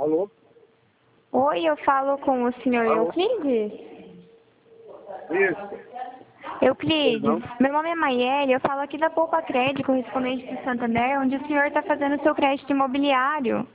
Alô? Oi, eu falo com o senhor Alô? Euclides? Isso. Euclides, Pois não? meu nome é Maiele, eu falo aqui da Poupa Crédito, correspondente do Santander, onde o senhor está fazendo o seu crédito imobiliário.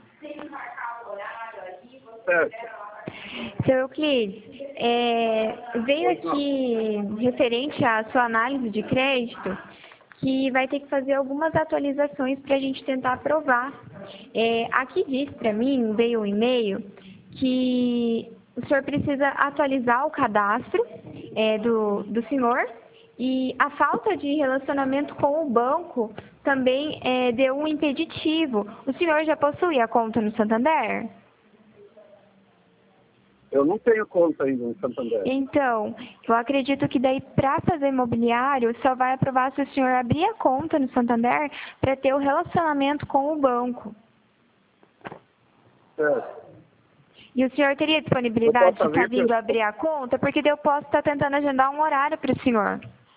Certo. Seu Euclides, veio aqui referente à sua análise de crédito, que vai ter que fazer algumas atualizações para a gente tentar aprovar. Aqui diz para mim, veio um e-mail, que o senhor precisa atualizar o cadastro do senhor e a falta de relacionamento com o banco também deu um impeditivo. O senhor já possui a conta no Santander? Eu não tenho conta ainda no Santander. Então, eu acredito que daí para fazer imobiliário só vai aprovar se o senhor abrir a conta no Santander para ter o relacionamento com o banco. Certo. E o senhor teria Eu disponibilidade de posso estar abrir? vindo abrir a conta? Porque daí eu posso estar tentando agendar um horário para o senhor.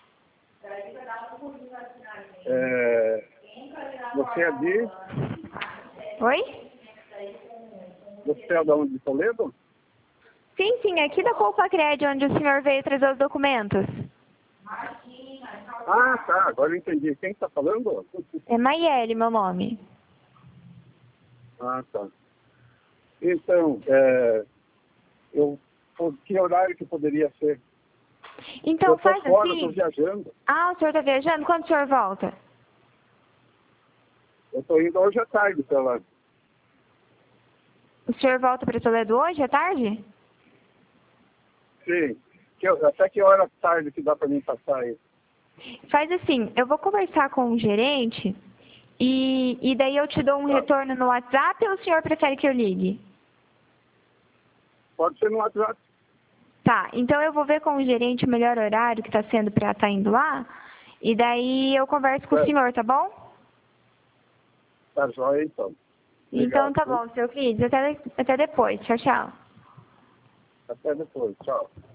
Você é de... Oi? Você é da onde, de Toledo? Sim, sim, aqui da Poupa Crédito, onde o senhor veio trazer os documentos. Ah, tá. Agora eu entendi. Quem está falando? É Maiele, meu nome. Ah, tá. Então, que horário que poderia ser? Então, Eu estou faz fora, estou assim. viajando. Ah, o senhor está viajando? Quando o senhor volta? Eu estou indo hoje à tarde para lá. O senhor volta para Toledo hoje, à tarde? Sim. Até que hora tarde que dá para mim passar aí? Faz assim, eu vou conversar com o gerente e daí eu te dou um Tá. retorno no WhatsApp ou o senhor prefere que eu ligue? Pode ser no WhatsApp. Tá, então eu vou ver com o gerente o melhor horário que está sendo para estar indo lá e daí eu converso com o Certo. senhor, tá bom? Tá jóia, então. Então Obrigado. tá Viu? bom, seu Cris. Até depois. Tchau, tchau. Até depois. Tchau.